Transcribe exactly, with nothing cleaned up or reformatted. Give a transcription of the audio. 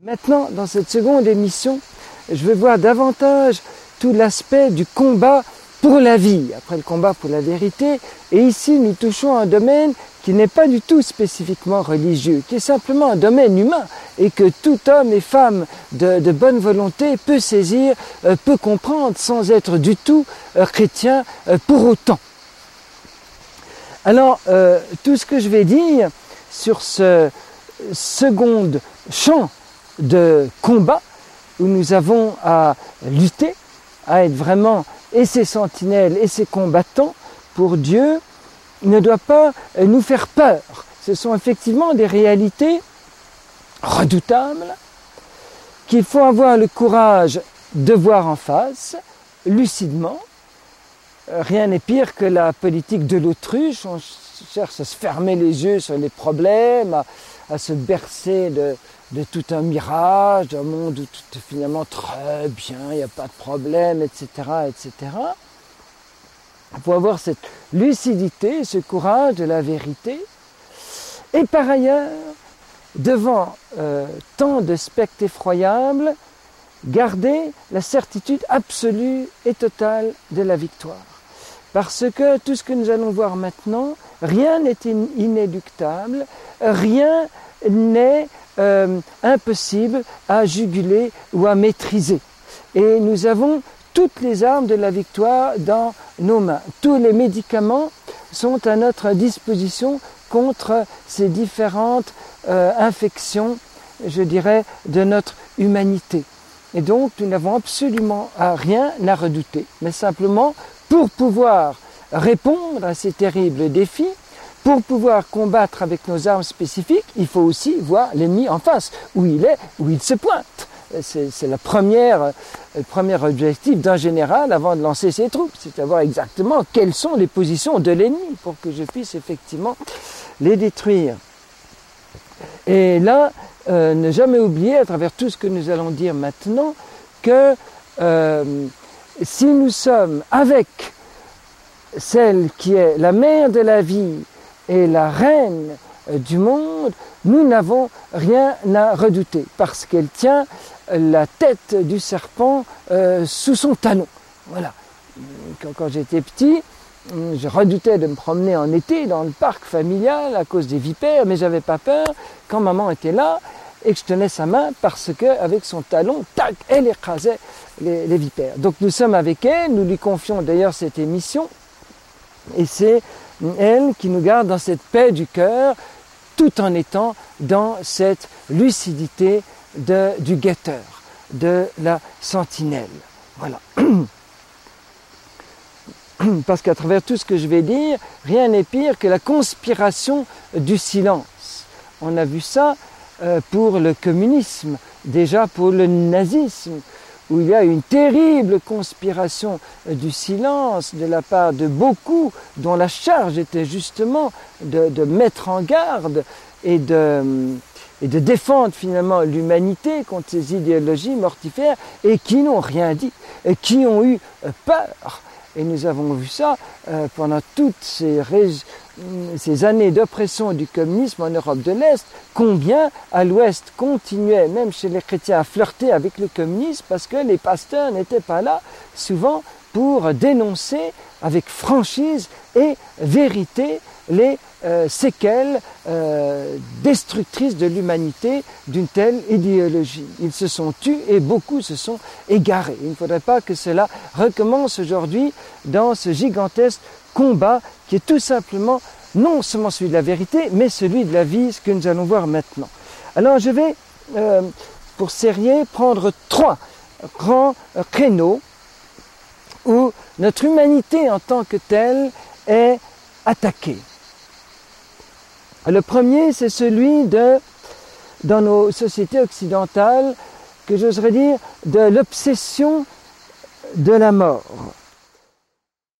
Maintenant, dans cette seconde émission, je vais voir davantage tout l'aspect du combat pour la vie, après le combat pour la vérité. Et ici, nous touchons un domaine qui n'est pas du tout spécifiquement religieux, qui est simplement un domaine humain et que tout homme et femme de, de bonne volonté peut saisir, euh, peut comprendre sans être du tout euh, chrétien euh, pour autant. Alors, euh, tout ce que je vais dire sur ce second champ de combat où nous avons à lutter, à être vraiment et ces sentinelles et ces combattants pour Dieu, ne doit pas nous faire peur. Ce sont effectivement des réalités redoutables qu'il faut avoir le courage de voir en face, lucidement. Rien n'est pire que la politique de l'autruche. On cherche à se fermer les yeux sur les problèmes, à, à se bercer de, de tout un mirage, d'un monde où tout est finalement très bien, il n'y a pas de problème, et cetera, et cetera. Il faut avoir cette lucidité, ce courage de la vérité. Et par ailleurs, devant euh, tant de spectres effroyables, garder la certitude absolue et totale de la victoire. Parce que tout ce que nous allons voir maintenant, rien n'est inéluctable, rien n'est euh, impossible à juguler ou à maîtriser. Et nous avons toutes les armes de la victoire dans nos mains. Tous les médicaments sont à notre disposition contre ces différentes euh, infections, je dirais, de notre humanité. Et donc, nous n'avons absolument rien à redouter, mais simplement pour pouvoir répondre à ces terribles défis, pour pouvoir combattre avec nos armes spécifiques, il faut aussi voir l'ennemi en face, où il est, où il se pointe. C'est, c'est la première, le premier objectif d'un général avant de lancer ses troupes, c'est de savoir exactement quelles sont les positions de l'ennemi pour que je puisse effectivement les détruire. Et là, euh, ne jamais oublier, à travers tout ce que nous allons dire maintenant, que euh, si nous sommes avec celle qui est la mère de la vie et la reine euh, du monde, nous n'avons rien à redouter, parce qu'elle tient la tête du serpent euh, sous son talon. Voilà. Quand, quand j'étais petit, je redoutais de me promener en été dans le parc familial à cause des vipères, mais j'avais pas peur quand maman était là et que je tenais sa main parce qu'avec son talon, tac, elle écrasait les, les vipères. Donc nous sommes avec elle, nous lui confions d'ailleurs cette émission et c'est elle qui nous garde dans cette paix du cœur tout en étant dans cette lucidité de, du guetteur, de la sentinelle. Voilà. Parce qu'à travers tout ce que je vais dire, rien n'est pire que la conspiration du silence. On a vu ça euh, pour le communisme, déjà pour le nazisme, où il y a une terrible conspiration euh, du silence de la part de beaucoup, dont la charge était justement de, de mettre en garde et de, et de défendre finalement l'humanité contre ces idéologies mortifères, et qui n'ont rien dit, et qui ont eu euh, peur. Et nous avons vu ça euh, pendant toutes ces, ces années d'oppression du communisme en Europe de l'Est, combien à l'Ouest continuait, même chez les chrétiens, à flirter avec le communisme parce que les pasteurs n'étaient pas là, souvent pour dénoncer avec franchise et vérité les euh, séquelles euh, destructrices de l'humanité d'une telle idéologie. Ils se sont tus et beaucoup se sont égarés. Il ne faudrait pas que cela recommence aujourd'hui dans ce gigantesque combat qui est tout simplement non seulement celui de la vérité, mais celui de la vie, ce que nous allons voir maintenant. Alors je vais, euh, pour Sérier, prendre trois grands créneaux où notre humanité en tant que telle est attaquée. Le premier, c'est celui de, dans nos sociétés occidentales, que j'oserais dire, de l'obsession de la mort.